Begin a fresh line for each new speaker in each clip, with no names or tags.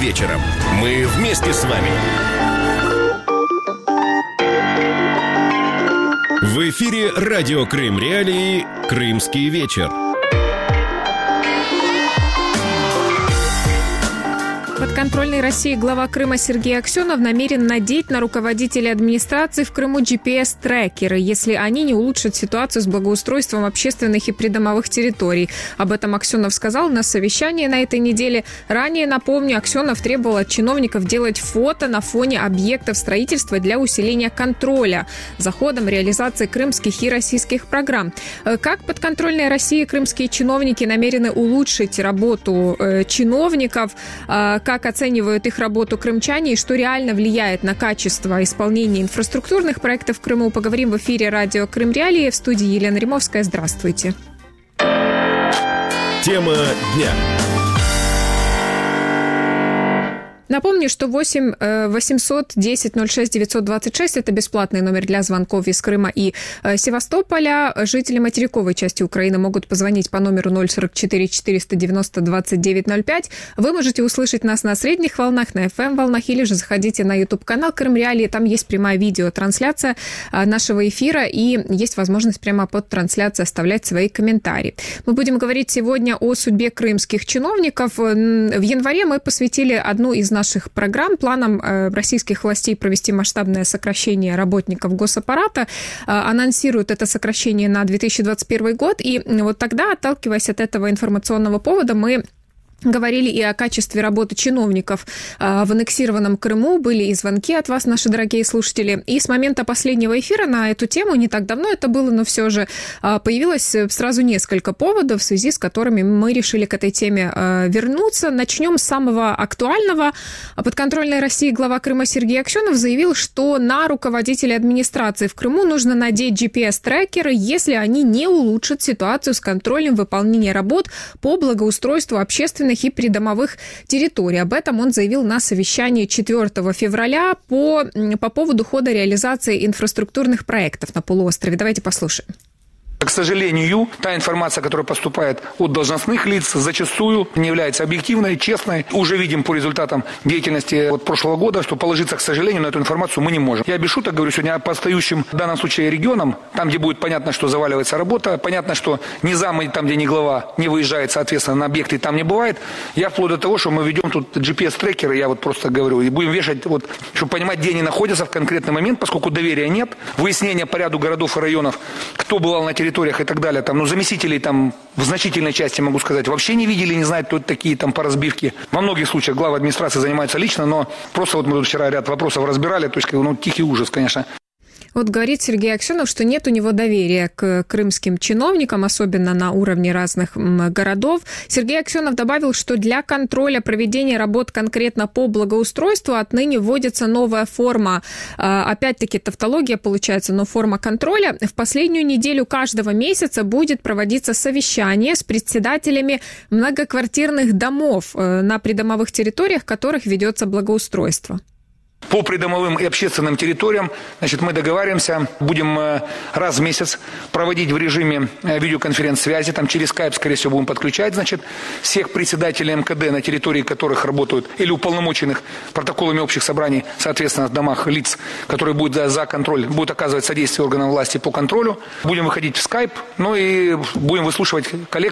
вечером. Мы вместе с вами. В эфире радио Крым Реалии «Крымский вечер».
Подконтрольный России глава Крыма Сергей Аксенов намерен надеть на руководителей администрации в Крыму GPS-трекеры, если они не улучшат ситуацию с благоустройством общественных и придомовых территорий. Об этом Аксенов сказал на совещании на этой неделе. Ранее, напомню, Аксенов требовал от чиновников делать фото на фоне объектов строительства для усиления контроля за ходом реализации крымских и российских программ. Как подконтрольные России крымские чиновники намерены улучшить работу чиновников, как оценивают их работу крымчане и что реально влияет на качество исполнения инфраструктурных проектов в Крыму, поговорим в эфире радио Крым Реалии. В студии Елена Римовская. Здравствуйте.
Тема дня.
Напомню, что 8 810 06 926 – это бесплатный номер для звонков из Крыма и Севастополя. Жители материковой части Украины могут позвонить по номеру 044 490 2905. Вы можете услышать нас на средних волнах, на FM-волнах, или же заходите на YouTube-канал Крым Реалии. Там есть прямая видеотрансляция нашего эфира, и есть возможность прямо под трансляцией оставлять свои комментарии. Мы будем говорить сегодня о судьбе крымских чиновников. В январе мы посвятили одну из наших программ планам российских властей провести масштабное сокращение работников госаппарата. Анонсируют это сокращение на 2021 год. И вот тогда, отталкиваясь от этого информационного повода, мы говорили и о качестве работы чиновников в аннексированном Крыму. Были и звонки от вас, наши дорогие слушатели. И с момента последнего эфира на эту тему, не так давно это было, но все же появилось сразу несколько поводов, в связи с которыми мы решили к этой теме вернуться. Начнем с самого актуального. Подконтрольной России глава Крыма Сергей Аксенов заявил, что на руководителей администрации в Крыму нужно надеть GPS-трекеры, если они не улучшат ситуацию с контролем выполнения работ по благоустройству общественных и придомовых территорий. Об этом он заявил на совещании 4 февраля по поводу хода реализации инфраструктурных проектов на полуострове. Давайте послушаем.
К сожалению, та информация, которая поступает от должностных лиц, зачастую не является объективной, честной. Уже видим по результатам деятельности прошлого года, что положиться, к сожалению, на эту информацию мы не можем. Я без шуток говорю сегодня по остающим в данном случае регионам, там, где будет понятно, что заваливается работа, понятно, что ни зам, там, где ни глава не выезжает, соответственно, на объекты там не бывает. Я вплоть до того, что мы ведем тут GPS-трекеры, я просто говорю, и будем вешать, чтобы понимать, где они находятся в конкретный момент, поскольку доверия нет, выяснение по ряду городов и районов, кто бывал на территории и так далее, заместителей в значительной части, могу сказать, вообще не видели, не знают, кто это такие по разбивке. Во многих случаях главы администрации занимаются лично, но просто мы тут вчера ряд вопросов разбирали, то есть тихий ужас, конечно.
Вот говорит Сергей Аксенов, что нет у него доверия к крымским чиновникам, особенно на уровне разных городов. Сергей Аксенов добавил, что для контроля проведения работ конкретно по благоустройству отныне вводится новая форма, опять-таки тавтология получается, но форма контроля. В последнюю неделю каждого месяца будет проводиться совещание с председателями многоквартирных домов на придомовых территориях, в которых ведется благоустройство.
По придомовым и общественным территориям, мы договариваемся, будем раз в месяц проводить в режиме видеоконференц-связи, через скайп, скорее всего, будем подключать, всех председателей МКД, на территории которых работают, или уполномоченных протоколами общих собраний, соответственно, в домах лиц, которые будут за контроль, будут оказывать содействие органам власти по контролю. Будем выходить в скайп, и будем выслушивать коллег.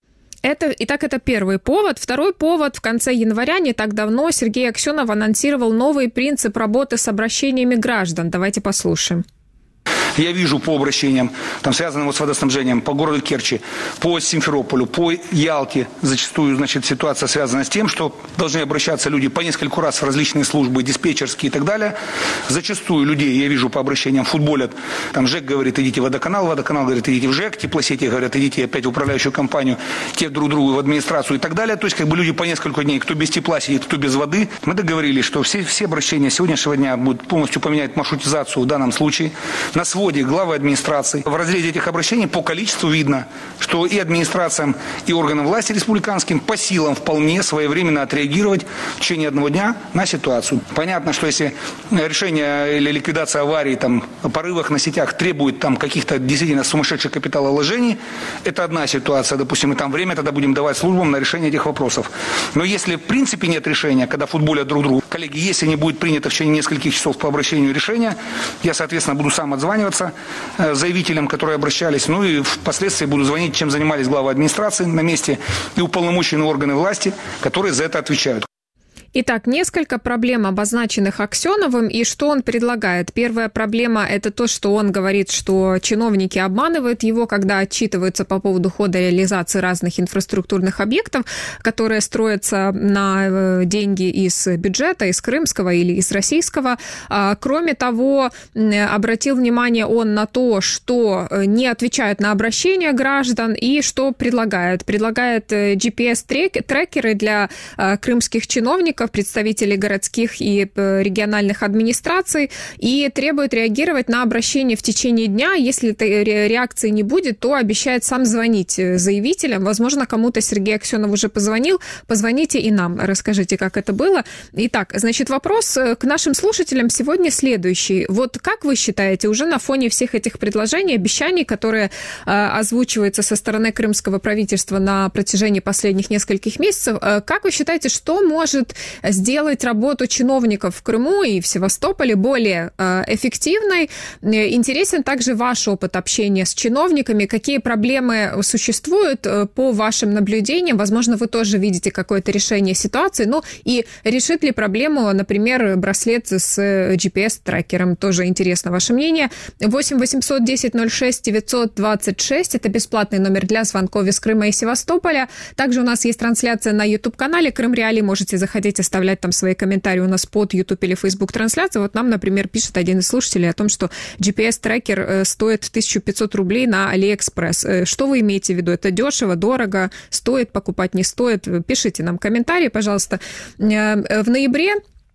Это первый повод. Второй повод. В конце января, не так давно, Сергей Аксенов анонсировал новый принцип работы с обращениями граждан. Давайте послушаем.
Я вижу по обращениям, связанным с водоснабжением, по городу Керчи, по Симферополю, по Ялте, зачастую, ситуация связана с тем, что должны обращаться люди по нескольку раз в различные службы, диспетчерские и так далее. Зачастую людей, я вижу по обращениям, футболят. ЖЭК говорит, идите в водоканал говорит, идите в ЖЭК, теплосети говорят, идите опять в управляющую компанию, те друг другу в администрацию и так далее. То есть, люди по несколько дней, кто без тепла сидит, кто без воды. Мы договорились, что все обращения сегодняшнего дня будут полностью поменять маршрутизацию в данном случае. На свой своде главы администрации, в разрезе этих обращений по количеству видно, что и администрациям, и органам власти республиканским по силам вполне своевременно отреагировать в течение одного дня на ситуацию. Понятно, что если решение или ликвидация аварии, порывах на сетях требует каких-то действительно сумасшедших капиталовложений, это одна ситуация, допустим, и там время тогда будем давать службам на решение этих вопросов. Но если в принципе нет решения, когда футболят друг друга, коллеги, если не будет принято в течение нескольких часов по обращению решения, я, соответственно, буду сам отзваниваться заявителям, которые обращались, и впоследствии буду звонить, чем занимались главы администрации на месте и уполномоченные органы власти, которые за это отвечают.
Итак, несколько проблем, обозначенных Аксеновым, и что он предлагает. Первая проблема – это то, что он говорит, что чиновники обманывают его, когда отчитываются по поводу хода реализации разных инфраструктурных объектов, которые строятся на деньги из бюджета, из крымского или из российского. Кроме того, обратил внимание он на то, что не отвечают на обращения граждан и что предлагает. Предлагает GPS-трекеры для крымских чиновников, представителей городских и региональных администраций, и требует реагировать на обращение в течение дня. Если реакции не будет, то обещает сам звонить заявителям. Возможно, кому-то Сергей Аксенов уже позвонил. Позвоните и нам, расскажите, как это было. Итак, вопрос к нашим слушателям сегодня следующий. Вот как вы считаете, уже на фоне всех этих предложений, обещаний, которые озвучиваются со стороны крымского правительства на протяжении последних нескольких месяцев, как вы считаете, что может сделать работу чиновников в Крыму и в Севастополе более эффективной? Интересен также ваш опыт общения с чиновниками. Какие проблемы существуют по вашим наблюдениям? Возможно, вы тоже видите какое-то решение ситуации. И решит ли проблему, например, браслет с GPS-трекером? Тоже интересно ваше мнение. 8 800 10 06 926. Это бесплатный номер для звонков из Крыма и Севастополя. Также у нас есть трансляция на YouTube-канале Крым Реалии. Можете заходить, оставлять там свои комментарии у нас под YouTube или Facebook трансляции. Вот нам, например, пишет один из слушателей о том, что GPS-трекер стоит 1500 рублей на AliExpress. Что вы имеете в виду? Это дешево, дорого, стоит покупать, не стоит? Пишите нам комментарии, пожалуйста. В ноябре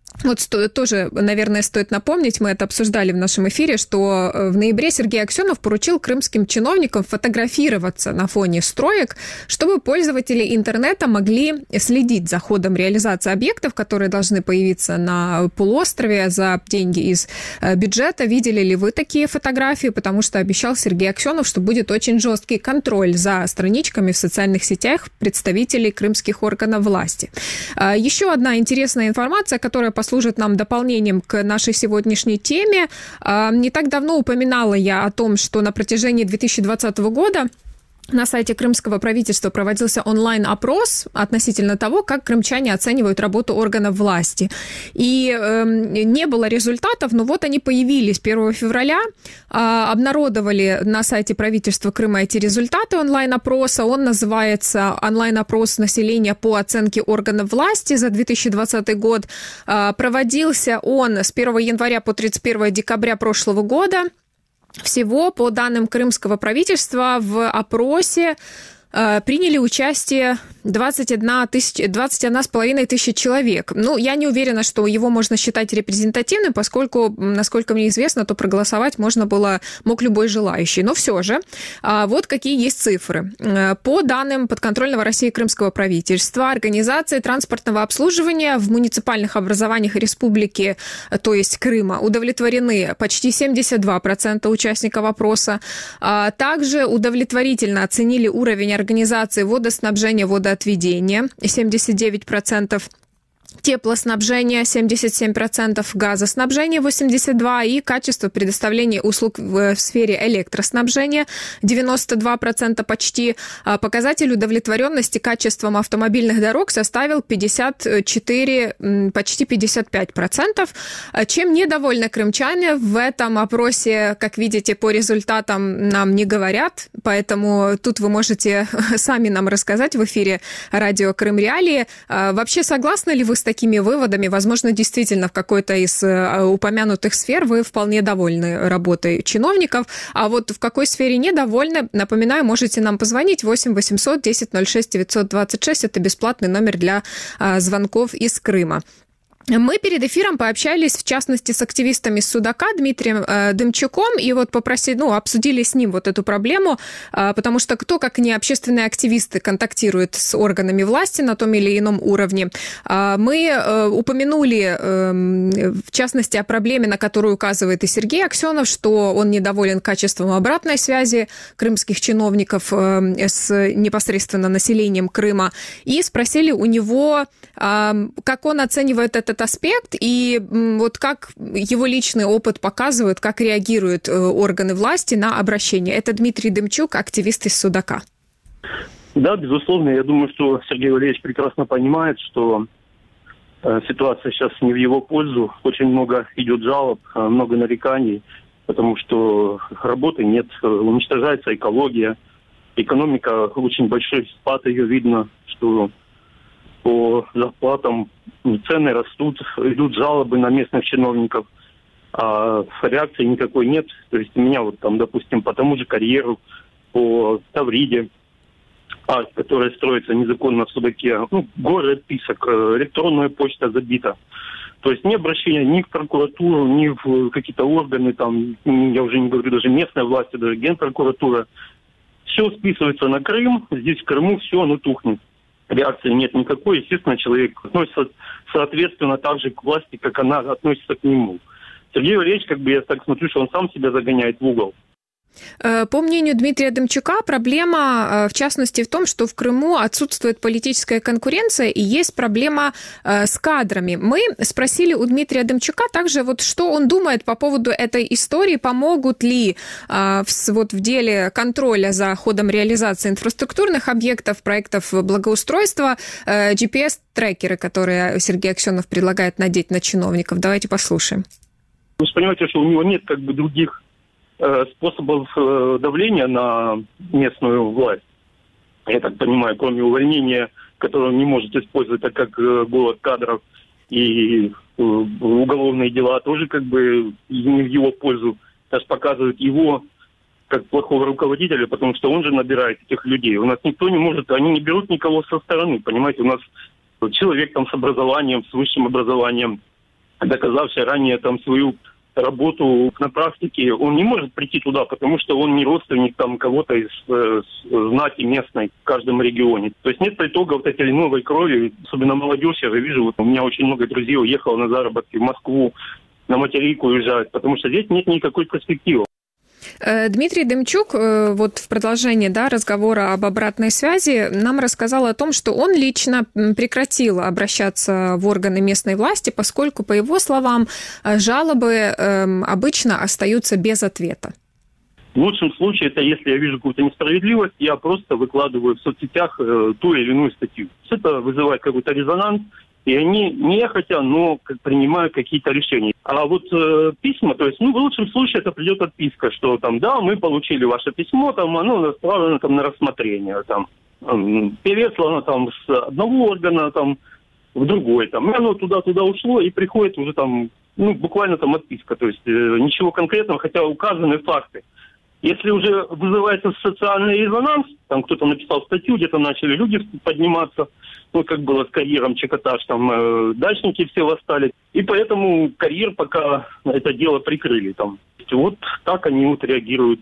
тоже, наверное, стоит напомнить, мы это обсуждали в нашем эфире, что в ноябре Сергей Аксенов поручил крымским чиновникам фотографироваться на фоне строек, чтобы пользователи интернета могли следить за ходом реализации объектов, которые должны появиться на полуострове за деньги из бюджета. Видели ли вы такие фотографии? Потому что обещал Сергей Аксенов, что будет очень жесткий контроль за страничками в социальных сетях представителей крымских органов власти. Еще одна интересная информация, которая послужит нам дополнением к нашей сегодняшней теме. Не так давно упоминала я о том, что на протяжении 2020 года на сайте крымского правительства проводился онлайн-опрос относительно того, как крымчане оценивают работу органов власти. И не было результатов, но вот они появились 1 февраля, обнародовали на сайте правительства Крыма эти результаты онлайн-опроса. Он называется «Онлайн-опрос населения по оценке органов власти за 2020 год». Проводился он с 1 января по 31 декабря прошлого года. Всего, по данным крымского правительства, в опросе приняли участие 21,5 тысячи человек. Я не уверена, что его можно считать репрезентативным, поскольку, насколько мне известно, то проголосовать мог любой желающий. Но все же, вот какие есть цифры. По данным подконтрольного России крымского правительства, организации транспортного обслуживания в муниципальных образованиях республики, то есть Крыма, удовлетворены почти 72% участников опроса. Также удовлетворительно оценили уровень организации водоснабжения, водоотведения 79%. Теплоснабжение 77%, газоснабжение 82% и качество предоставления услуг в сфере электроснабжения 92% почти. Показатель удовлетворенности качеством автомобильных дорог составил 54, почти 55%. Чем недовольны крымчане в этом опросе, как видите, по результатам нам не говорят, поэтому тут вы можете сами нам рассказать в эфире радио Крым Реалии. Вообще, согласны ли вы с такими выводами? Возможно, действительно, в какой-то из упомянутых сфер вы вполне довольны работой чиновников, а вот в какой сфере недовольны, напоминаю, можете нам позвонить 8 800 10 06 926, это бесплатный номер для звонков из Крыма. Мы перед эфиром пообщались, в частности, с активистами с Судака Дмитрием Дымчуком, и вот обсудили с ним вот эту проблему, потому что кто, как не общественные активисты, контактирует с органами власти на том или ином уровне. Мы упомянули, в частности, о проблеме, на которую указывает и Сергей Аксенов, что он недоволен качеством обратной связи крымских чиновников с непосредственно населением Крыма, и спросили у него, как он оценивает этот аспект, и вот как его личный опыт показывает, как реагируют органы власти на обращение. Это Дмитрий Дымчук, активист из Судака.
Да, безусловно. Я думаю, что Сергей Валерьевич прекрасно понимает, что ситуация сейчас не в его пользу. Очень много идет жалоб, много нареканий, потому что работы нет, уничтожается экология, экономика, очень большой спад ее видно, что по зарплатам цены растут, идут жалобы на местных чиновников, а реакции никакой нет. То есть у меня допустим, по тому же карьеру, по Тавриде, которая строится незаконно в Судаке, горы отписок, электронная почта забита. То есть ни обращения ни в прокуратуру, ни в какие-то органы, я уже не говорю, даже местной власти, даже генпрокуратура. Все списывается на Крым, здесь в Крыму все, тухнет. Реакции нет никакой. Естественно, человек относится соответственно так же к власти, как она относится к нему. Сергей Валерьевич, я так смотрю, что он сам себя загоняет в угол.
По мнению Дмитрия Дымчука, проблема, в частности, в том, что в Крыму отсутствует политическая конкуренция и есть проблема с кадрами. Мы спросили у Дмитрия Дымчука также, что он думает по поводу этой истории, помогут ли в деле контроля за ходом реализации инфраструктурных объектов, проектов благоустройства, GPS-трекеры, которые Сергей Аксенов предлагает надеть на чиновников. Давайте послушаем.
Вы же понимаете, что у него нет других способов давления на местную власть. Я так понимаю, кроме увольнения, которое он не может использовать, так как голод кадров и уголовные дела тоже не в его пользу. Даже показывают его как плохого руководителя, потому что он же набирает этих людей. У нас никто не может, они не берут никого со стороны, понимаете, у нас человек с образованием, с высшим образованием, доказавший ранее свою работу на практике, он не может прийти туда, потому что он не родственник кого-то из знати местной в каждом регионе. То есть нет итога этой новой крови, особенно молодежь, я же вижу, у меня очень много друзей уехало на заработки в Москву, на материк уезжают, потому что здесь нет никакой перспективы.
Дмитрий Дымчук в продолжении разговора об обратной связи нам рассказал о том, что он лично прекратил обращаться в органы местной власти, поскольку, по его словам, жалобы обычно остаются без ответа.
В лучшем случае, это если я вижу какую-то несправедливость, я просто выкладываю в соцсетях ту или иную статью. Это вызывает какой-то резонанс, и они нехотя, но принимают какие-то решения. А письма, то есть, в лучшем случае это придет отписка, что да, мы получили ваше письмо, оно направлено на рассмотрение, переслано с одного органа в другой, и оно туда ушло, и приходит уже буквально отписка, то есть ничего конкретного, хотя указаны факты. Если уже вызывается социальный резонанс, кто-то написал статью, где-то начали люди подниматься, как было с карьером Чекоташ, дачники все восстали. И поэтому карьер пока это дело прикрыли. Так они реагируют.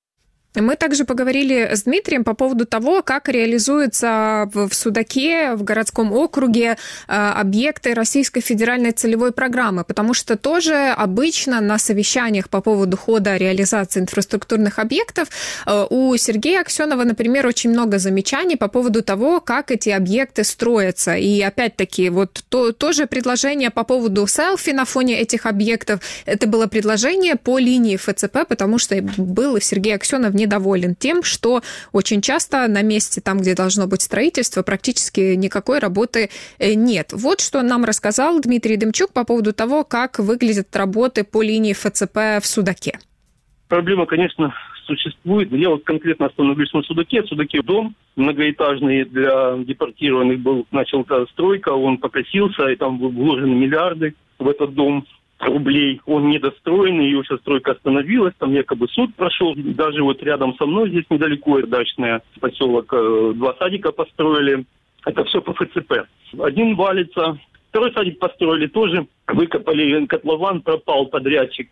Мы также поговорили с Дмитрием по поводу того, как реализуются в Судаке, в городском округе объекты Российской федеральной целевой программы, потому что тоже обычно на совещаниях по поводу хода реализации инфраструктурных объектов у Сергея Аксенова, например, очень много замечаний по поводу того, как эти объекты строятся. И опять-таки, тоже предложение по поводу селфи на фоне этих объектов, это было предложение по линии ФЦП, потому что был Сергей Аксенов недоволен тем, что очень часто на месте, там, где должно быть строительство, практически никакой работы нет. Вот что нам рассказал Дмитрий Дымчук по поводу того, как выглядят работы по линии ФЦП в Судаке.
Проблема, конечно, существует. Я конкретно остановлюсь на Судаке. В Судаке дом многоэтажный для депортированных начался стройка, он покосился, и там вложены миллиарды в этот дом рублей. Он недостроенный, его сейчас стройка остановилась, там якобы суд прошел. Даже рядом со мной, здесь недалеко, дачный поселок, 2 садика построили. Это все по ФЦП. Один валится, Второй садик построили тоже, выкопали котлован, пропал подрядчик.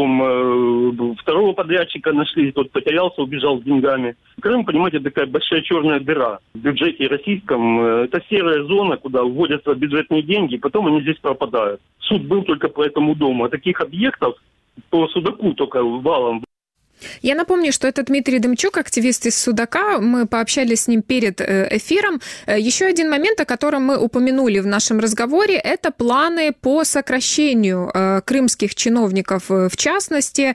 Потом второго подрядчика нашли, тот потерялся, убежал с деньгами. Крым, понимаете, такая большая черная дыра в бюджете российском. Это серая зона, куда вводятся бюджетные деньги, и потом они здесь пропадают. Суд был только по этому дому. А таких объектов по Судаку только валом.
Я напомню, что это Дмитрий Демчук, активист из Судака. Мы пообщались с ним перед эфиром. Еще один момент, о котором мы упомянули в нашем разговоре, это планы по сокращению крымских чиновников в частности.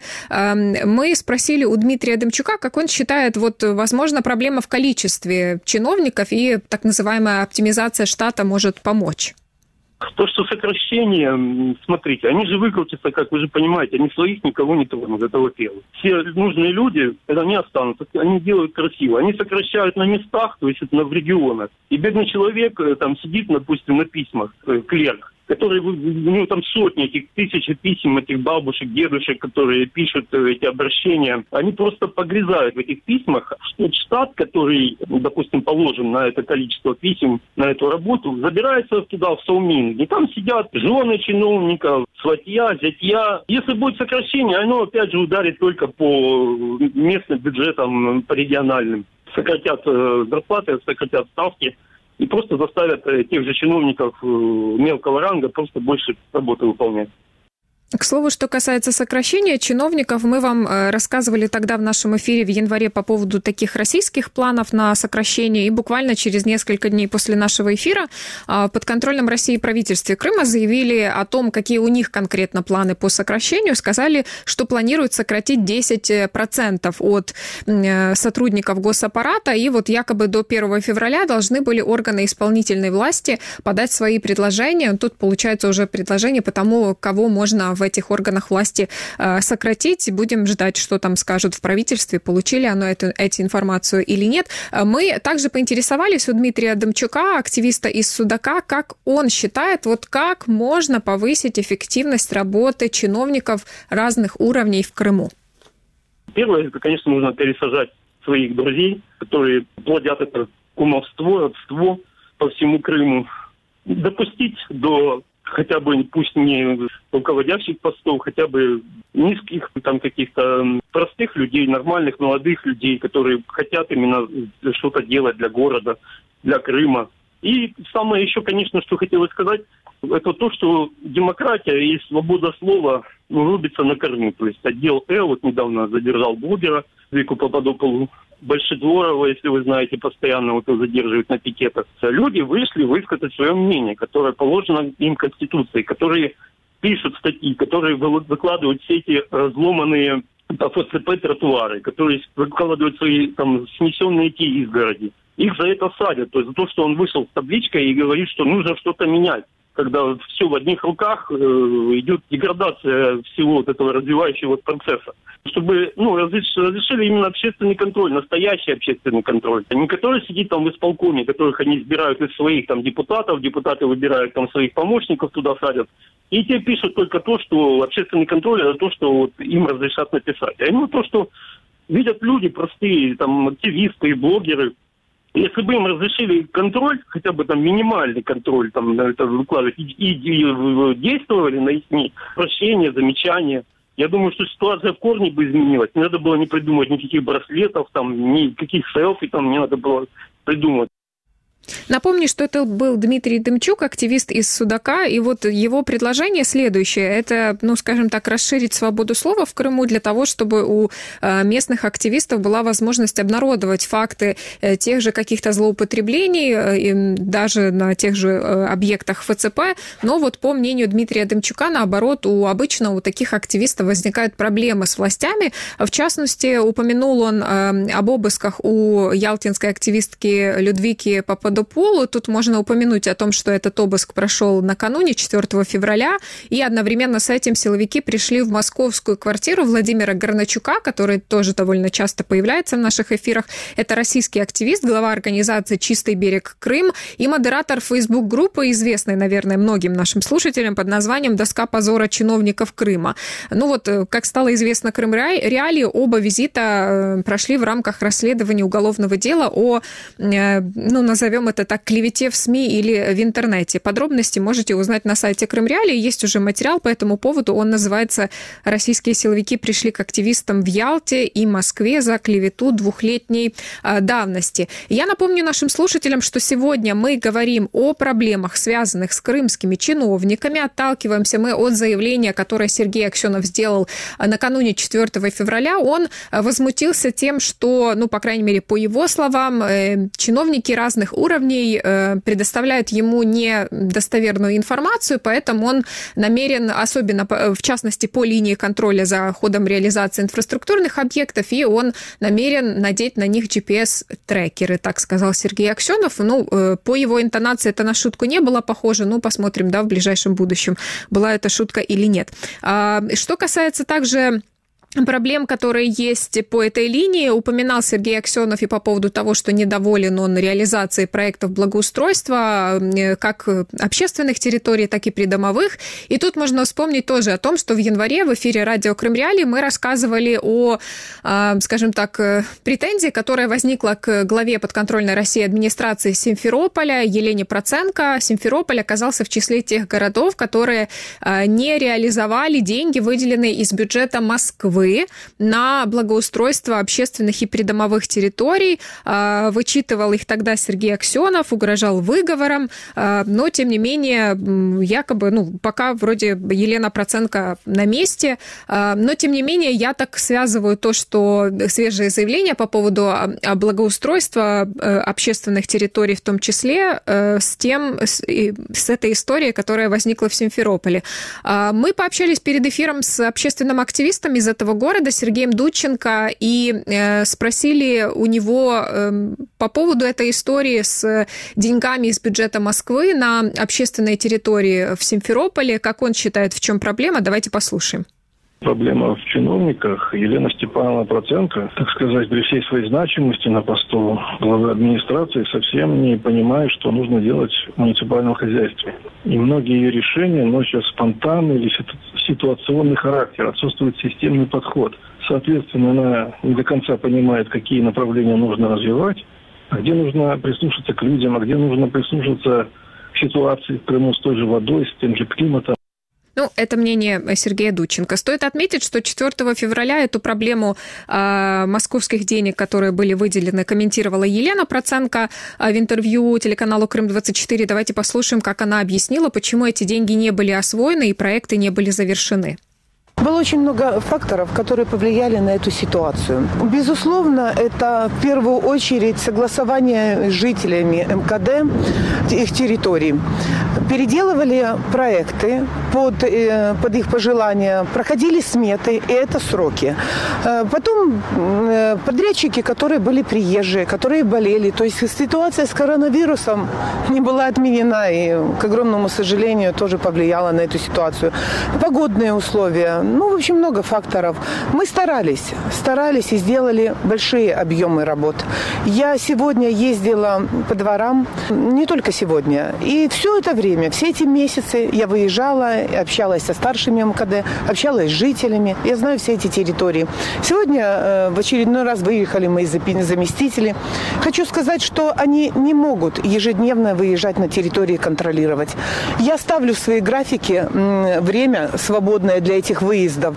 Мы спросили у Дмитрия Демчука, как он считает, возможно, проблема в количестве чиновников и так называемая оптимизация штата может помочь.
То, что сокращение, смотрите, они же выкрутятся, как вы же понимаете, они своих никого не тронут, это во-первых. Все нужные люди, они останутся, они делают красиво. Они сокращают на местах, то есть это в регионах. И бедный человек там сидит, допустим, на письмах, клерк, который, у него там сотни этих, тысячи писем этих бабушек, дедушек, которые пишут эти обращения, они просто погрязают в этих письмах. Тот штат, который, допустим, положен на это количество писем, на эту работу, забирается туда, в Саумин. И там сидят жены чиновников, сватья, зятья. Если будет сокращение, оно опять же ударит только по местным бюджетам, по региональным. Сократят зарплаты, сократят ставки. И просто заставят тех же чиновников мелкого ранга просто больше работы выполнять.
К слову, что касается сокращения чиновников, мы вам рассказывали тогда в нашем эфире в январе по поводу таких российских планов на сокращение, и буквально через несколько дней после нашего эфира в подконтрольном России правительстве Крыма заявили о том, какие у них конкретно планы по сокращению, сказали, что планируют сократить 10% от сотрудников госаппарата, и якобы до 1 февраля должны были органы исполнительной власти подать свои предложения. Тут получается уже предложение по тому, кого можно в этих органах власти сократить. Будем ждать, что там скажут в правительстве, получили оно эту информацию или нет. Мы также поинтересовались у Дмитрия Демчука, активиста из Судака, как он считает, как можно повысить эффективность работы чиновников разных уровней в Крыму.
Первое, это, конечно, нужно пересажать своих друзей, которые плодят это кумовство, родство по всему Крыму. Допустить до хотя бы, пусть не руководящих постов, хотя бы низких, там каких-то простых людей, нормальных, молодых людей, которые хотят именно что-то делать для города, для Крыма. И самое еще, конечно, что хотелось сказать, это то, что демократия и свобода слова рубится на корню. То есть отдел недавно задержал блогера Вику Пападополу, Большедворова, если вы знаете, постоянно его задерживают на пикетах. Люди вышли высказать свое мнение, которое положено им Конституцией, которые пишут статьи, которые выкладывают все эти разломанные ФЦП тротуары, которые выкладывают свои снесенные изгороди. Их за это садят, то есть за то, что он вышел с табличкой и говорит, что нужно что-то менять. Когда все в одних руках, идет деградация всего этого развивающего процесса. Чтобы разрешили именно общественный контроль, настоящий общественный контроль. Не который сидит в исполкоме, которых они избирают из своих депутатов, депутаты выбирают своих помощников, туда садят. И те пишут только то, что общественный контроль, это то, что им разрешат написать. А именно то, что видят люди простые, активисты и блогеры. Если бы им разрешили контроль, хотя бы минимальный контроль, это выкладывать, и действовали на их прощения, замечания, я думаю, что ситуация в корне бы изменилась. Не надо было не придумывать никаких браслетов, никаких селфи не надо было придумывать.
Напомню, что это был Дмитрий Демчук, активист из Судака, и его предложение следующее. Это, скажем так, расширить свободу слова в Крыму для того, чтобы у местных активистов была возможность обнародовать факты тех же каких-то злоупотреблений, даже на тех же объектах ФЦП. Но по мнению Дмитрия Демчука, наоборот, у таких активистов возникают проблемы с властями. В частности, упомянул он об обысках у ялтинской активистки Людвики Пападополу. Тут можно упомянуть о том, что этот обыск прошел накануне, 4 февраля, и одновременно с этим силовики пришли в московскую квартиру Владимира Горначука, который тоже довольно часто появляется в наших эфирах. Это российский активист, глава организации «Чистый берег Крым» и модератор Facebook-группы, известной, наверное, многим нашим слушателям под названием «Доска позора чиновников Крыма». Как стало известно Крым Реалии, оба визита прошли в рамках расследования уголовного дела о, назовем назовем это так, клевете в СМИ или в интернете. Подробности можете узнать на сайте Крым Реалии. Есть уже материал по этому поводу. Он называется «Российские силовики пришли к активистам в Ялте и Москве за клевету двухлетней давности». Я напомню нашим слушателям, что сегодня мы говорим о проблемах, связанных с крымскими чиновниками. Отталкиваемся мы от заявления, которое Сергей Аксенов сделал накануне 4 февраля. Он возмутился тем, что, по крайней мере, по его словам, чиновники разных уровней предоставляют ему недостоверную информацию, поэтому он намерен, особенно в частности по линии контроля за ходом реализации инфраструктурных объектов, и он намерен надеть на них GPS-трекеры, так сказал Сергей Аксенов. По его интонации это на шутку не было похоже, посмотрим, в ближайшем будущем, была это шутка или нет. Что касается также проблем, которые есть по этой линии, упоминал Сергей Аксенов и по поводу того, что недоволен он реализацией проектов благоустройства как общественных территорий, так и придомовых. И тут можно вспомнить тоже о том, что в январе в эфире радио Крым Реалии мы рассказывали о, скажем так, претензии, которая возникла к главе подконтрольной России администрации Симферополя Елене Проценко. Симферополь оказался в числе тех городов, которые не реализовали деньги, выделенные из бюджета Москвы на благоустройство общественных и придомовых территорий. Вычитывал их тогда Сергей Аксенов, угрожал выговором, но, тем не менее, якобы, пока вроде Елена Проценко на месте, но, тем не менее, я так связываю то, что свежее заявление по поводу благоустройства общественных территорий в том числе с этой историей, которая возникла в Симферополе. Мы пообщались перед эфиром с общественным активистом из этого города Сергеем Дудченко и спросили у него по поводу этой истории с деньгами из бюджета Москвы на общественной территории в Симферополе. Как он считает, в чем проблема? Давайте послушаем.
Проблема в чиновниках. Елена Степановна Проценко, так сказать, при всей своей значимости на посту главы администрации совсем не понимает, что нужно делать в муниципальном хозяйстве. И многие ее решения носят спонтанный или ситуационный характер, отсутствует системный подход. Соответственно, она не до конца понимает, какие направления нужно развивать, а где нужно прислушаться к людям, а где нужно прислушаться к ситуации в Крыму с той же водой, с тем же климатом.
Это мнение Сергея Дудченко. Стоит отметить, что 4 февраля эту проблему московских денег, которые были выделены, комментировала Елена Проценко в интервью телеканалу Крым-24. Давайте послушаем, как она объяснила, почему эти деньги не были освоены и проекты не были завершены.
Было очень много факторов, которые повлияли на эту ситуацию. Безусловно, это в первую очередь согласование с жителями МКД, их территорий. Переделывали проекты под их пожелания, проходили сметы, и это сроки. Потом подрядчики, которые были приезжие, которые болели. То есть ситуация с коронавирусом не была отменена и, к огромному сожалению, тоже повлияла на эту ситуацию. Погодные условия. В общем, много факторов. Мы старались и сделали большие объемы работ. Я сегодня ездила по дворам, не только сегодня, и все это время, все эти месяцы я выезжала, общалась со старшими МКД, общалась с жителями, я знаю все эти территории. Сегодня в очередной раз выехали мои заместители. Хочу сказать, что они не могут ежедневно выезжать на территории, контролировать. Я ставлю в свои графики время свободное для этих выездов,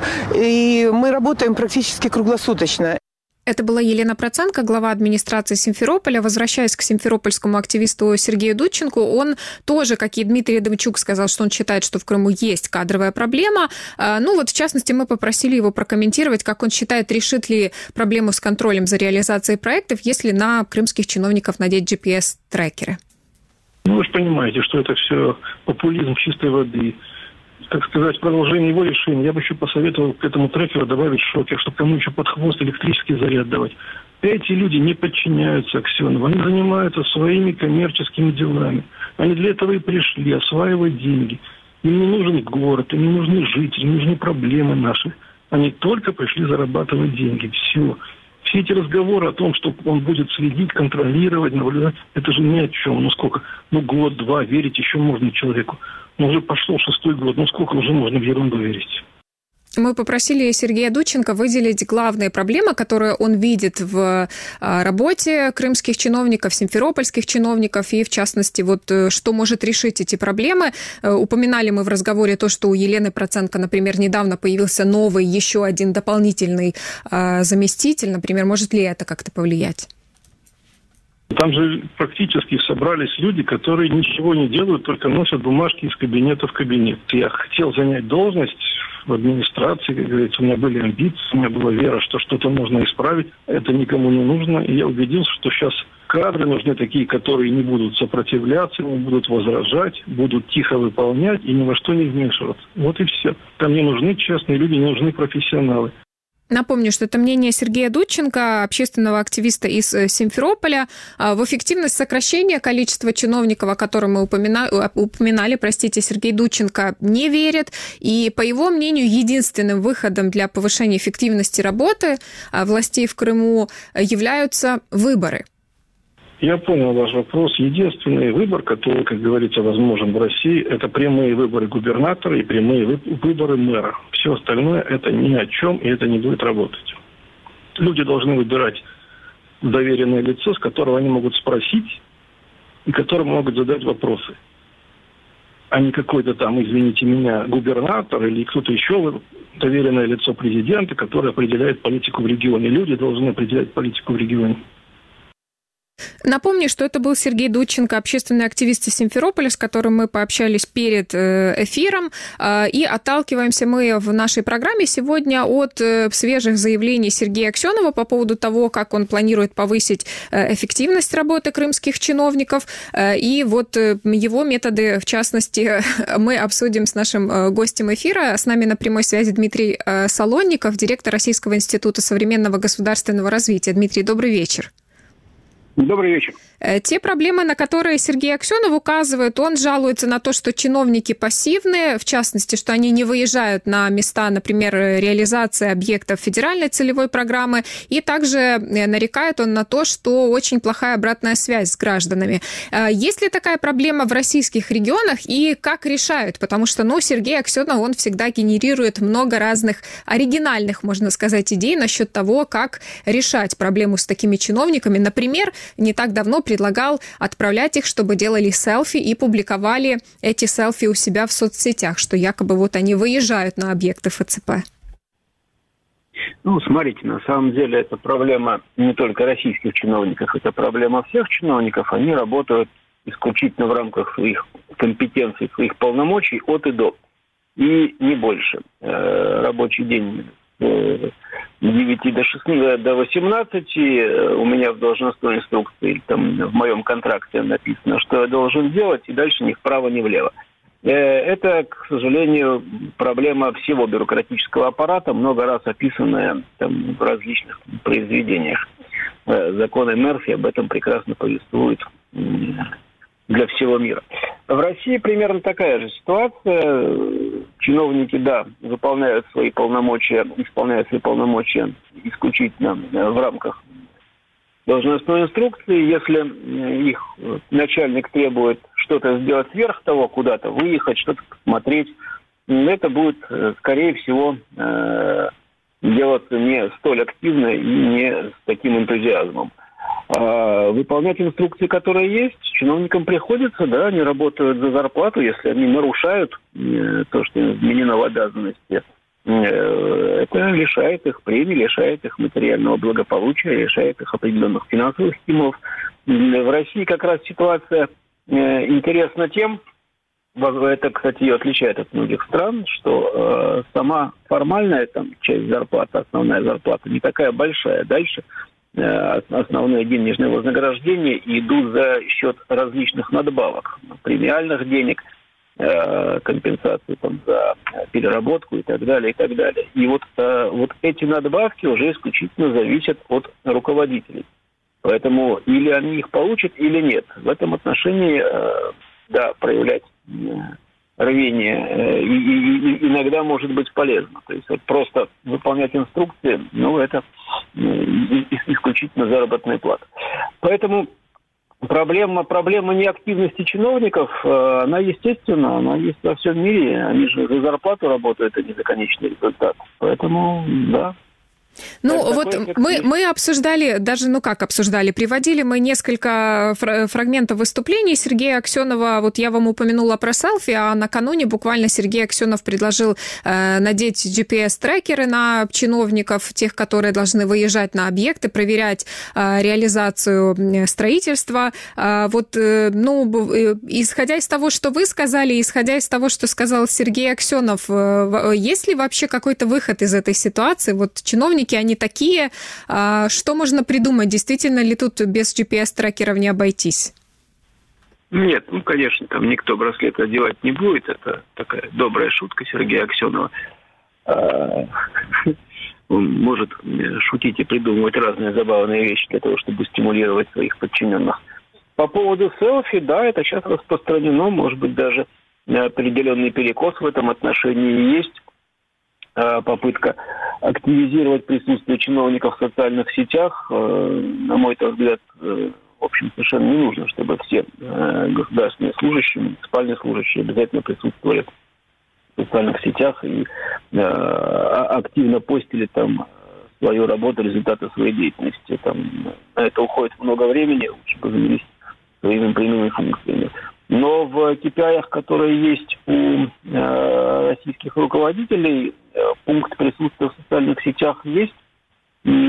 и мы работаем практически круглосуточно.
Это была Елена Проценко, глава администрации Симферополя. Возвращаясь к симферопольскому активисту Сергею Дудченко, он тоже, как и Дмитрий Адамчук, сказал, что он считает, что в Крыму есть кадровая проблема. В частности, мы попросили его прокомментировать, как он считает, решит ли проблему с контролем за реализацией проектов, если на крымских чиновников надеть GPS-трекеры.
Вы же понимаете, что это все популизм чистой воды. Так сказать, в продолжение его решения, я бы еще посоветовал к этому трекеру добавить шокер, чтобы кому еще под хвост электрический заряд давать. Эти люди не подчиняются Аксенову, они занимаются своими коммерческими делами. Они для этого и пришли, осваивать деньги. Им не нужен город, им не нужны жители, им нужны проблемы наши. Они только пришли зарабатывать деньги. Все. Все эти разговоры о том, что он будет следить, контролировать, наблюдать, это же ни о чем. Сколько? Год-два, верить еще можно человеку. Уже пошел 6-й год. Сколько уже можно в ерунду верить?
Мы попросили Сергея Дудченко выделить главные проблемы, которые он видит в работе крымских чиновников, симферопольских чиновников, и, в частности, что может решить эти проблемы. Упоминали мы в разговоре то, что у Елены Проценко, например, недавно появился новый, еще один дополнительный заместитель. Например, может ли это как-то повлиять?
Там же практически собрались люди, которые ничего не делают, только носят бумажки из кабинета в кабинет. Я хотел занять должность в администрации, как говорится, у меня были амбиции, у меня была вера, что что-то можно исправить. Это никому не нужно. И я убедился, что сейчас кадры нужны такие, которые не будут сопротивляться, не будут возражать, будут тихо выполнять и ни во что не вмешиваться. Вот и все. Там не нужны честные люди, не нужны профессионалы.
Напомню, что это мнение Сергея Дудченко, общественного активиста из Симферополя. В эффективность сокращения количества чиновников, о котором мы упоминали, Сергей Дудченко не верит. И, по его мнению, единственным выходом для повышения эффективности работы властей в Крыму являются выборы.
Я понял ваш вопрос. Единственный выбор, который, как говорится, возможен в России, это прямые выборы губернатора и прямые выборы мэра. Все остальное это ни о чем, и это не будет работать. Люди должны выбирать доверенное лицо, с которого они могут спросить и которому могут задать вопросы. А не какой-то там, извините меня, губернатор или кто-то еще, доверенное лицо президента, которое определяет политику в регионе. Люди должны определять политику в регионе.
Напомню, что это был Сергей Дудченко, общественный активист из Симферополя, с которым мы пообщались перед эфиром. И отталкиваемся мы в нашей программе сегодня от свежих заявлений Сергея Аксенова по поводу того, как он планирует повысить эффективность работы крымских чиновников. И его методы, в частности, мы обсудим с нашим гостем эфира. С нами на прямой связи Дмитрий Солонников, директор Российского института современного государственного развития. Дмитрий, добрый вечер.
Добрый вечер.
Те проблемы, на которые Сергей Аксенов указывает, он жалуется на то, что чиновники пассивные, в частности, что они не выезжают на места, например, реализации объектов федеральной целевой программы, и также нарекает он на то, что очень плохая обратная связь с гражданами. Есть ли такая проблема в российских регионах и как решают? Потому что, Сергей Аксенов, он всегда генерирует много разных оригинальных, можно сказать, идей насчет того, как решать проблему с такими чиновниками. Например, не так давно предлагал отправлять их, чтобы делали селфи и публиковали эти селфи у себя в соцсетях, что якобы они выезжают на объекты ФЦП.
Смотрите, на самом деле это проблема не только российских чиновников, это проблема всех чиновников. Они работают исключительно в рамках своих компетенций, своих полномочий от и до. И не больше. Рабочий день с 9 до 18, у меня в должностной инструкции, в моем контракте написано, что я должен делать, и дальше ни вправо, ни влево. Это, к сожалению, проблема всего бюрократического аппарата, много раз описанная в различных произведениях. Законы Мерфи об этом прекрасно повествуют для всего мира. В России примерно такая же ситуация. Чиновники, исполняют свои полномочия исключительно в рамках должностной инструкции. Если их начальник требует что-то сделать сверх того, куда-то выехать, что-то посмотреть, это будет, скорее всего, делаться не столь активно и не с таким энтузиазмом. Выполнять инструкции, которые есть, чиновникам приходится, они работают за зарплату, если они нарушают то, что им вменено в обязанности. Это лишает их премий, лишает их материального благополучия, лишает их определенных финансовых стимулов. В России как раз ситуация интересна тем, это, кстати, ее отличает от многих стран, что сама формальная часть зарплаты, основная зарплата не такая большая. Дальше основные денежные вознаграждения идут за счет различных надбавок, премиальных денег, компенсации за переработку и так далее, и так далее. И вот эти надбавки уже исключительно зависят от руководителей. Поэтому или они их получат, или нет. В этом отношении, проявлять рвение и иногда может быть полезно. То есть просто выполнять инструкции, это исключительно заработная плата. Поэтому Проблема неактивности чиновников, она естественна, она есть во всем мире. Они же за зарплату работают, а не за конечный результат. Поэтому, да.
Ну, вот мы обсуждали, приводили мы несколько фрагментов выступлений Сергея Аксенова. Вот я вам упомянула про селфи, а накануне буквально Сергей Аксенов предложил надеть GPS-трекеры на чиновников, тех, которые должны выезжать на объекты, проверять реализацию строительства. Вот, исходя из того, что вы сказали, исходя из того, что сказал Сергей Аксенов, есть ли вообще какой-то выход из этой ситуации? Вот чиновники, они такие. Что можно придумать? Действительно ли тут без GPS-трекеров не обойтись?
Нет, конечно, там никто браслет одевать не будет. Это такая добрая шутка Сергея Аксенова. Он может шутить и придумывать разные забавные вещи для того, чтобы стимулировать своих подчиненных. По поводу селфи, да, это сейчас распространено. Может быть, даже определенный перекос в этом отношении есть. Попытка активизировать присутствие чиновников в социальных сетях, на мой взгляд, в общем, совершенно не нужно, чтобы все государственные служащие, муниципальные служащие обязательно присутствовали в социальных сетях и активно постили там свою работу, результаты своей деятельности. Там, на это уходит много времени, лучше бы занялись своими прямыми функциями. Но в KPI, которые есть у российских руководителей, пункт присутствия в социальных сетях есть, и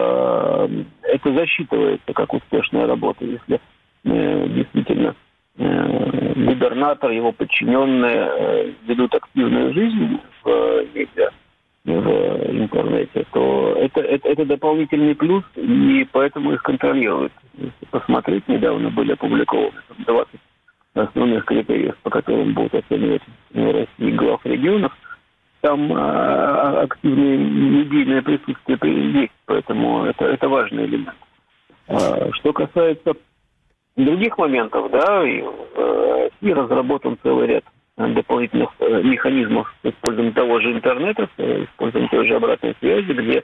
это засчитывается как успешная работа, если действительно губернатор, его подчиненные ведут активную жизнь в медиа, в интернете, то это дополнительный плюс, и поэтому их контролируют. Если посмотреть, недавно были опубликованы 20 основных критериев, по которым будут оценивать России глав регионов. Там активное медийное присутствие есть, поэтому это важный элемент. Что касается других моментов, да, и разработан целый ряд дополнительных механизмов с использованием того же интернета, с использованием той же обратной связи, где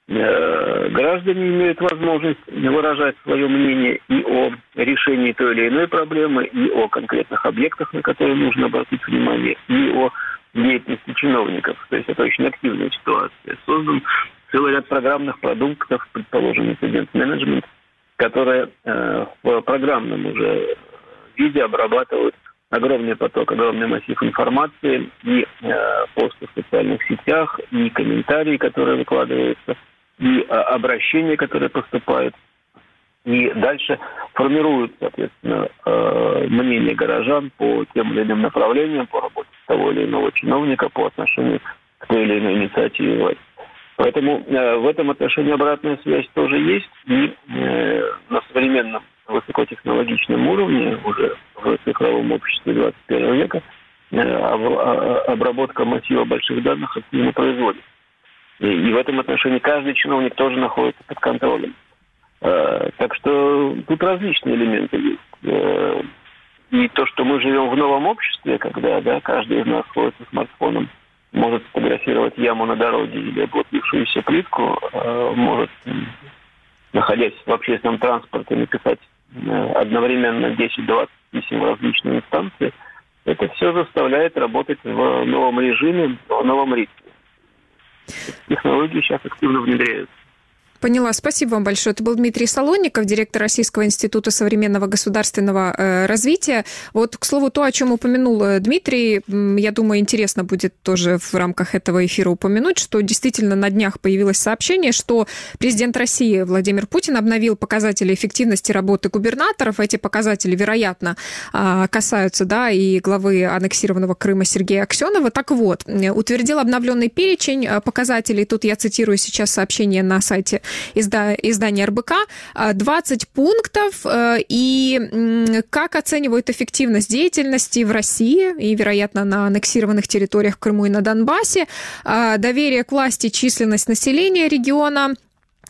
граждане имеют возможность выражать свое мнение и о решении той или иной проблемы, и о конкретных объектах, на которые нужно обратить внимание, и о деятельности чиновников. То есть это очень активная ситуация. Создан целый ряд программных продуктов, предположим, инцидент-менеджмент, которые в программном уже виде обрабатывают огромный поток, огромный массив информации, и посты в социальных сетях, и комментарии, которые выкладываются, и обращения, которые поступают. И дальше формируют, соответственно, мнение горожан по тем или иным направлениям, по работе того или иного чиновника, по отношению к той или иной инициативе власти. Поэтому в этом отношении обратная связь тоже есть. И на современном высокотехнологичном уровне, уже в цифровом обществе 21 века, обработка массива больших данных активно производится. И в этом отношении каждый чиновник тоже находится под контролем. Так что тут различные элементы есть. И то, что мы живем в новом обществе, когда каждый из нас ходит со смартфоном, может сфотографировать яму на дороге или облупившуюся плитку, может, находясь в общественном транспорте, написать одновременно 10-20 писем в различные инстанции, это все заставляет работать в новом режиме, в новом ритме. Технологии сейчас активно внедряются.
Поняла. Спасибо вам большое. Это был Дмитрий Солонников, директор Российского института современного государственного развития. Вот, к слову, то, о чем упомянул Дмитрий, я думаю, интересно будет тоже в рамках этого эфира упомянуть, что действительно на днях появилось сообщение, что президент России Владимир Путин обновил показатели эффективности работы губернаторов. Эти показатели, вероятно, касаются, и главы аннексированного Крыма Сергея Аксенова. Так вот, утвердил обновленный перечень показателей. Тут я цитирую сейчас сообщение на сайте издания РБК, 20 пунктов, и как оценивают эффективность деятельности в России и, вероятно, на аннексированных территориях в Крыму и на Донбассе, доверие к власти, численность населения региона,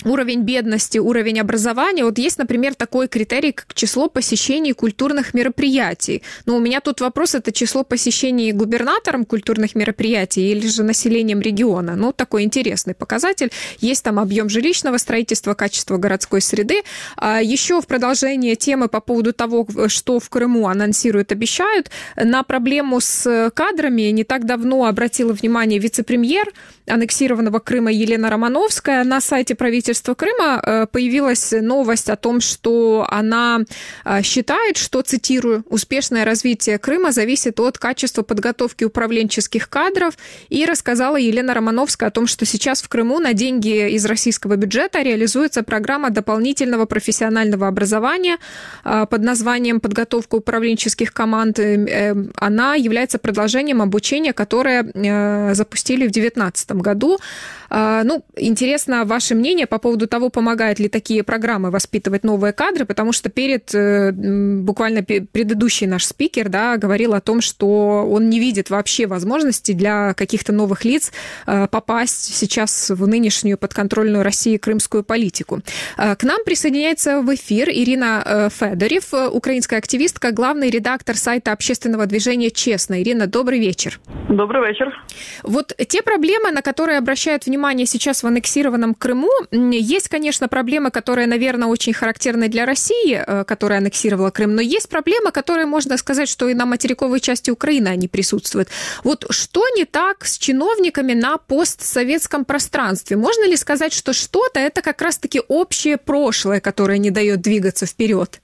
уровень бедности, уровень образования. Вот есть, например, такой критерий, как число посещений культурных мероприятий. Но у меня тут вопрос, это число посещений губернатором культурных мероприятий или же населением региона. Ну, такой интересный показатель. Есть там объем жилищного строительства, качество городской среды. Еще в продолжение темы по поводу того, что в Крыму анонсируют, обещают, на проблему с кадрами не так давно обратила внимание вице-премьер аннексированного Крыма Елена Романовская. На сайте правительства Крыма появилась новость о том, что она считает, что, цитирую, «успешное развитие Крыма зависит от качества подготовки управленческих кадров». И рассказала Елена Романовская о том, что сейчас в Крыму на деньги из российского бюджета реализуется программа дополнительного профессионального образования под названием «Подготовка управленческих команд». Она является продолжением обучения, которое запустили в 2019 году. Ну, интересно ваше мнение по поводу того, помогают ли такие программы воспитывать новые кадры, потому что буквально предыдущий наш спикер, да, говорил о том, что он не видит вообще возможности для каких-то новых лиц попасть сейчас в нынешнюю подконтрольную России крымскую политику. К нам присоединяется в эфир Ирина Федорев, украинская активистка, главный редактор сайта общественного движения «Честно». Ирина, добрый вечер.
Добрый вечер.
Вот те проблемы, на которые обращают внимание сейчас в аннексированном Крыму, есть, конечно, проблемы, которые, наверное, очень характерны для России, которая аннексировала Крым, но есть проблемы, которые, можно сказать, что и на материковой части Украины они присутствуют. Вот что не так с чиновниками на постсоветском пространстве? Можно ли сказать, что что-то это как раз-таки общее прошлое, которое не дает двигаться вперед?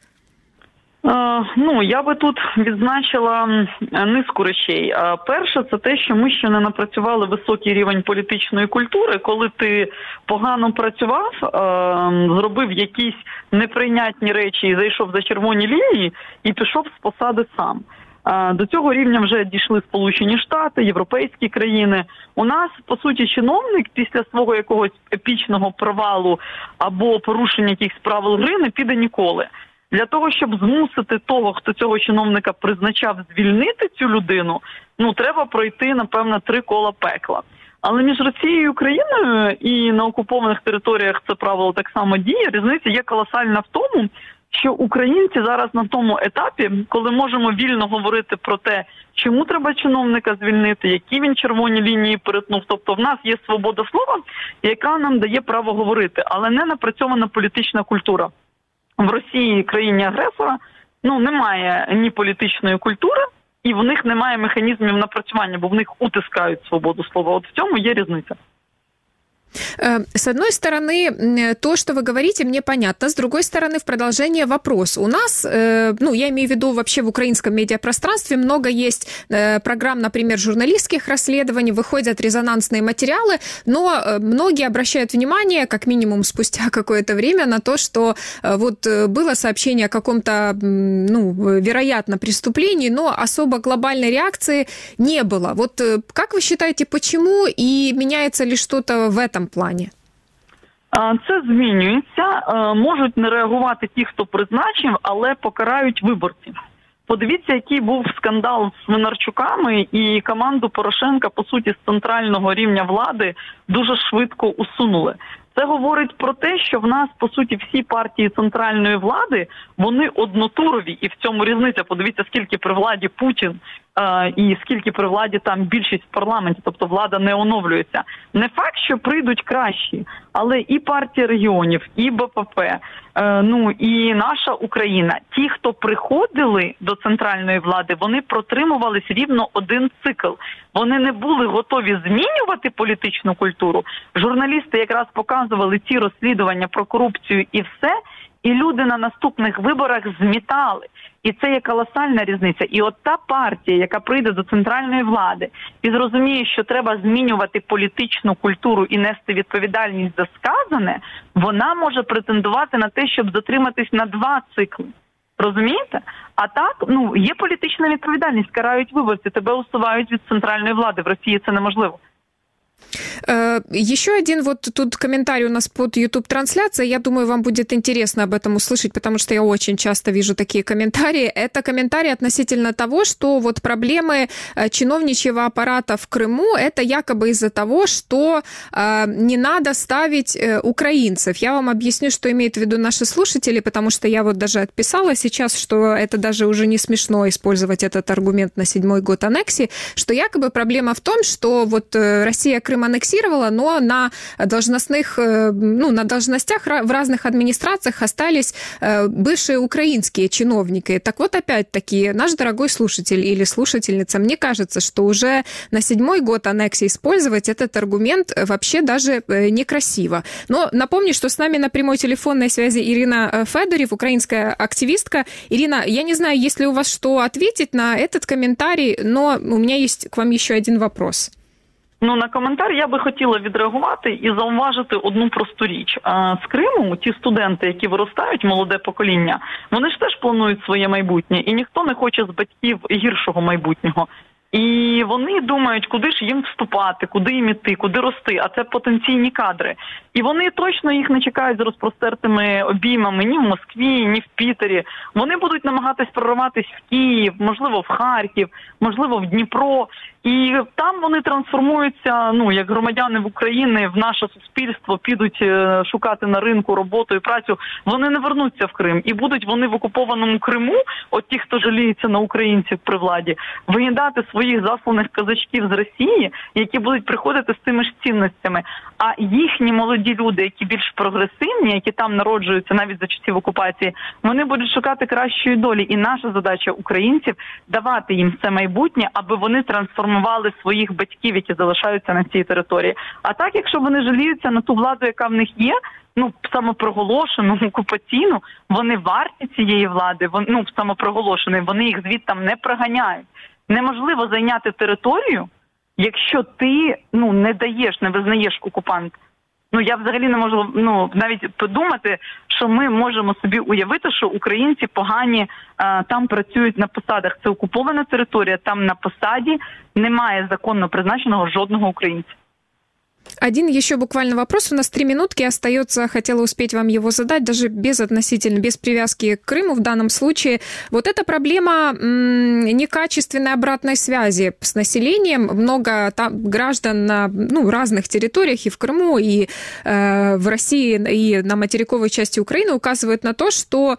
Я би тут відзначила низку речей. Перше, це те, що ми ще не напрацювали високий рівень політичної культури. Коли ти погано працював, зробив якісь неприйнятні речі і зайшов за червоні лінії, і пішов з посади сам. До цього рівня вже дійшли Сполучені Штати, європейські країни. У нас, по суті, чиновник після свого якогось епічного провалу або порушення якихось правил гри не піде ніколи. Для того, щоб змусити того, хто цього чиновника призначав, звільнити цю людину, треба пройти, напевно, 3 кола пекла. Але між Росією і Україною і на окупованих територіях це правило так само діє. Різниця є колосальна в тому, що українці зараз на тому етапі, коли можемо вільно говорити про те, чому треба чиновника звільнити, які він червоні лінії перетнув. Тобто в нас є свобода слова, яка нам дає право говорити, але не напрацьована політична культура. В Росії, країні-агресора, немає ні політичної культури, і в них немає механізмів напрацювання, бо в них утискають свободу слова. От в цьому є різниця.
С одной стороны, то, что вы говорите, мне понятно. С другой стороны, в продолжение вопрос. У нас, я имею в виду вообще в украинском медиапространстве, много есть программ, например, журналистских расследований, выходят резонансные материалы, но многие обращают внимание, как минимум спустя какое-то время, на то, что вот было сообщение о каком-то, вероятно, преступлении, но особо глобальной реакции не было. Вот как вы считаете, почему и меняется ли что-то в этом плані?
Це змінюється. Можуть не реагувати ті, хто призначив, але покарають виборців. Подивіться, який був скандал з Свинарчуками, і команду Порошенка, по суті, з центрального рівня влади дуже швидко усунули. Це говорить про те, що в нас, по суті, всі партії центральної влади, вони однотурові, і в цьому різниця. Подивіться, скільки при владі Путін і скільки при владі там більшість в парламенті, тобто влада не оновлюється. Не факт, що прийдуть кращі, але і партія регіонів, і БПП, і наша Україна, ті, хто приходили до центральної влади, вони протримувались рівно один цикл. Вони не були готові змінювати політичну культуру. Журналісти якраз показували ці розслідування про корупцію і все, і люди на наступних виборах змітали. І це є колосальна різниця. І от та партія, яка прийде до центральної влади і зрозуміє, що треба змінювати політичну культуру і нести відповідальність за сказане, вона може претендувати на те, щоб затриматись на 2 цикли. Розумієте? А так, є політична відповідальність, карають виборці, тебе усувають від центральної влади. В Росії це неможливо.
Еще один вот тут комментарий у нас под YouTube-трансляцией. Я думаю, вам будет интересно об этом услышать, потому что я очень часто вижу такие комментарии. Это комментарий относительно того, что вот проблемы чиновничьего аппарата в Крыму, это якобы из-за того, что не надо ставить украинцев. Я вам объясню, что имеют в виду наши слушатели, потому что я вот даже отписала сейчас, что это даже уже не смешно использовать этот аргумент на 7-й год аннексии, что якобы проблема в том, что вот Россия Крым аннексировала, но на должностных, на должностях в разных администрациях остались бывшие украинские чиновники. Так вот, опять-таки, наш дорогой слушатель или слушательница, мне кажется, что уже на 7-й год аннексии использовать этот аргумент вообще даже некрасиво. Но напомню, что с нами на прямой телефонной связи Ирина Федорев, украинская активистка. Ирина, я не знаю, есть ли у вас что ответить на этот комментарий, но у меня есть к вам еще один вопрос.
На коментар я би хотіла відреагувати і зауважити одну просту річ. З Криму ті студенти, які виростають, молоде покоління, вони ж теж планують своє майбутнє, і ніхто не хоче з батьків гіршого майбутнього. І вони думають, куди ж їм вступати, куди їм іти, куди рости, а це потенційні кадри. І вони точно їх не чекають з розпростертими обіймами ні в Москві, ні в Пітері. Вони будуть намагатись прорватися в Київ, можливо, в Харків, можливо, в Дніпро. І там вони трансформуються, як громадяни в Україні, в наше суспільство, підуть шукати на ринку роботу і працю. Вони не вернуться в Крим. І будуть вони в окупованому Криму, от ті, хто жаліється на українців при владі, виїдати своїх засланих козачків з Росії, які будуть приходити з цими ж цінностями. А їхні молоді люди, які більш прогресивні, які там народжуються навіть за часів окупації, вони будуть шукати кращої долі. І наша задача українців – давати їм це майбутнє, аби вони трансформували своїх батьків, які залишаються на цій території. А так, якщо вони жаліються на ту владу, яка в них є, самопроголошену, окупаційну, вони варті цієї влади, самопроголошеної, вони їх звідтам не проганяють. Неможливо зайняти територію, якщо ти, не визнаєш окупанта. Я взагалі не можу, навіть подумати, що ми можемо собі уявити, що українці погані там працюють на посадах. Це окупована територія, там на посаді немає законно призначеного жодного українця.
Один еще буквально вопрос. У нас 3 минутки остается. Хотела успеть вам его задать, даже без привязки к Крыму в данном случае. Вот эта проблема некачественной обратной связи с населением. Много там граждан на разных территориях, и в Крыму, и в России, и на материковой части Украины указывают на то, что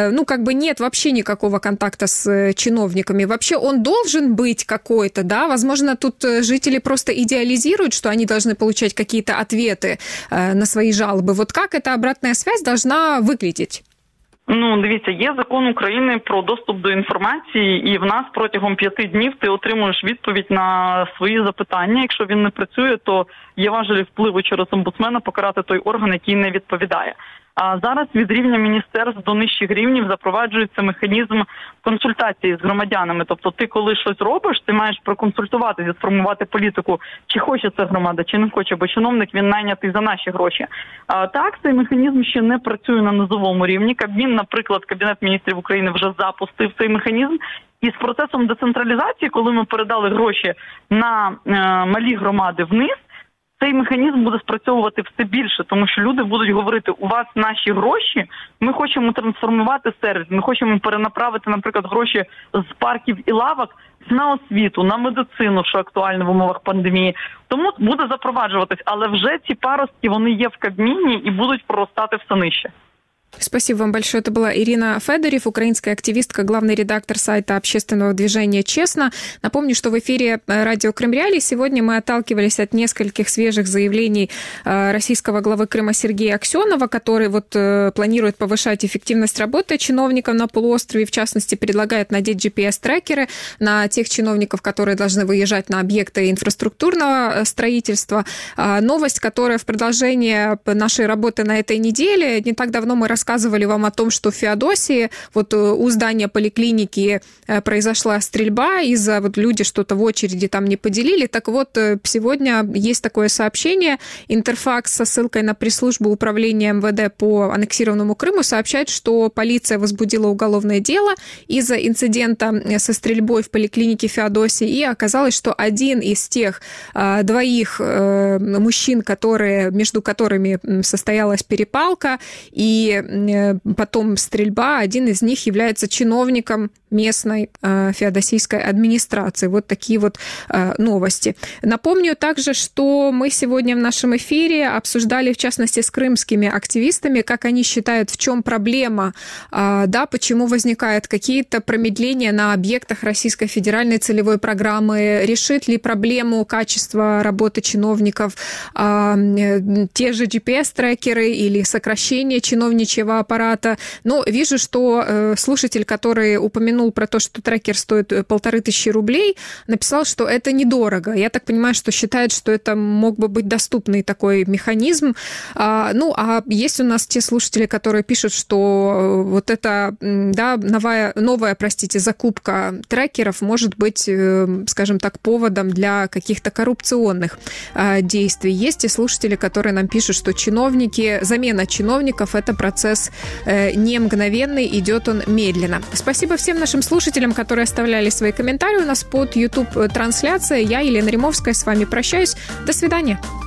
нет вообще никакого контакта с чиновниками. Вообще он должен быть какой-то, да? Возможно, тут жители просто идеализируют, что они должны получать какие-то ответы на свои жалобы. Вот как эта обратная связь должна выглядеть?
Дивіться, є закон України про доступ до інформації, і в нас протягом 5 днів ти отримуєш відповідь на свої запитання. Якщо він не працює, то є важелі впливу через омбудсмена покарати той орган, який не відповідає. А зараз від рівня міністерств до нижчих рівнів запроваджується механізм консультації з громадянами. Тобто ти, коли щось робиш, ти маєш проконсультуватися, сформувати політику, чи хоче ця громада, чи не хоче, бо чиновник, він найнятий за наші гроші. Так, цей механізм ще не працює на низовому рівні. Кабмін, наприклад, Кабінет міністрів України вже запустив цей механізм. І з процесом децентралізації, коли ми передали гроші на малі громади вниз, цей механізм буде спрацьовувати все більше, тому що люди будуть говорити, у вас наші гроші, ми хочемо трансформувати сервіс, ми хочемо перенаправити, наприклад, гроші з парків і лавок на освіту, на медицину, що актуально в умовах пандемії. Тому буде запроваджуватись, але вже ці паростки, вони є в Кабміні і будуть проростати все нижче.
Спасибо вам большое. Это была Ирина Федорев, украинская активистка, главный редактор сайта общественного движения «Честно». Напомню, что в эфире радио Крым Реалии сегодня мы отталкивались от нескольких свежих заявлений российского главы Крыма Сергея Аксенова, который планирует повышать эффективность работы чиновников на полуострове, в частности, предлагает надеть GPS-трекеры на тех чиновников, которые должны выезжать на объекты инфраструктурного строительства. Новость, которая в продолжение нашей работы на этой неделе, не так давно мы рассказывали рассказывали вам о том, что в Феодосии вот у здания поликлиники произошла стрельба, из-за вот люди что-то в очереди там не поделили. Так вот, сегодня есть такое сообщение. Интерфакс со ссылкой на пресс-службу управления МВД по аннексированному Крыму сообщает, что полиция возбудила уголовное дело из-за инцидента со стрельбой в поликлинике Феодосии, и оказалось, что один из тех двоих мужчин, между которыми состоялась перепалка и потом стрельба, один из них является чиновником местной феодосийской администрации. Вот такие вот новости. Напомню также, что мы сегодня в нашем эфире обсуждали, в частности, с крымскими активистами, как они считают, в чем проблема, да, почему возникают какие-то промедления на объектах Российской федеральной целевой программы, решит ли проблему качества работы чиновников те же GPS-трекеры или сокращение чиновничьего аппарата. Но вижу, что слушатель, который упомянул про то, что трекер стоит 1500 рублей, написал, что это недорого. Я так понимаю, что считает, что это мог бы быть доступный такой механизм. А есть у нас те слушатели, которые пишут, что вот эта, да, новая, закупка трекеров может быть, скажем так, поводом для каких-то коррупционных действий. Есть и слушатели, которые нам пишут, что замена чиновников – это процесс не мгновенный, идет он медленно. Спасибо всем нашим слушателям, которые оставляли свои комментарии у нас под YouTube-трансляцией. Я, Елена Римовская, с вами прощаюсь. До свидания.